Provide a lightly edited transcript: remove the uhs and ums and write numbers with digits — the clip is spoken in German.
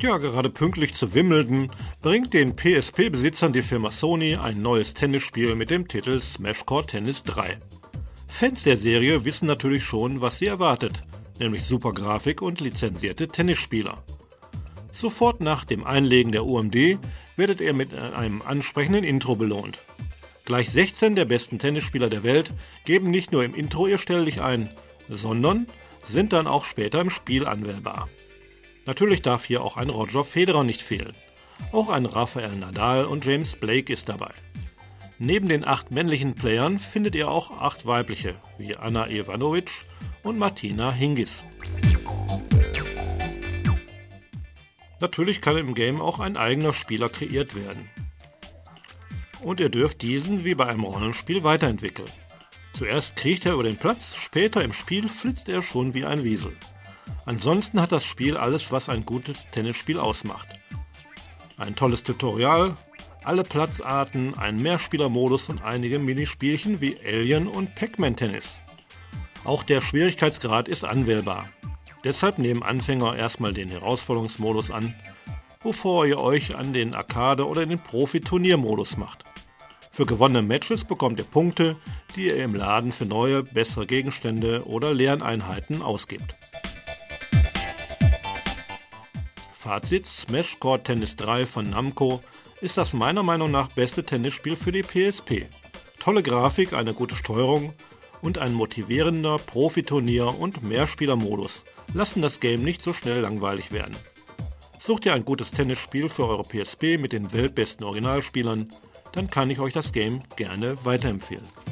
Ja, gerade pünktlich zu Wimbledon bringt den PSP-Besitzern die Firma Sony ein neues Tennisspiel mit dem Titel Smash Court Tennis 3. Fans der Serie wissen natürlich schon, was sie erwartet, nämlich super Grafik und lizenzierte Tennisspieler. Sofort nach dem Einlegen der UMD werdet ihr mit einem ansprechenden Intro belohnt. Gleich 16 der besten Tennisspieler der Welt geben nicht nur im Intro ihr Stelldich ein, sondern sind dann auch später im Spiel anwählbar. Natürlich darf hier auch ein Roger Federer nicht fehlen. Auch ein Rafael Nadal und James Blake ist dabei. Neben den 8 männlichen Playern findet ihr auch 8 weibliche, wie Anna Ivanovic und Martina Hingis. Natürlich kann im Game auch ein eigener Spieler kreiert werden. Und ihr dürft diesen wie bei einem Rollenspiel weiterentwickeln. Zuerst kriecht er über den Platz, später im Spiel flitzt er schon wie ein Wiesel. Ansonsten hat das Spiel alles, was ein gutes Tennisspiel ausmacht. Ein tolles Tutorial, alle Platzarten, einen Mehrspielermodus und einige Minispielchen wie Alien und Pac-Man Tennis. Auch der Schwierigkeitsgrad ist anwählbar. Deshalb nehmen Anfänger erstmal den Herausforderungsmodus an, bevor ihr euch an den Arcade- oder den Profi-Turniermodus macht. Für gewonnene Matches bekommt ihr Punkte, die ihr im Laden für neue, bessere Gegenstände oder Lerneinheiten ausgebt. Fazit: Smash Court Tennis 3 von Namco ist das meiner Meinung nach beste Tennisspiel für die PSP. Tolle Grafik, eine gute Steuerung und ein motivierender Profiturnier- und Mehrspielermodus lassen das Game nicht so schnell langweilig werden. Sucht ihr ein gutes Tennisspiel für eure PSP mit den weltbesten Originalspielern, dann kann ich euch das Game gerne weiterempfehlen.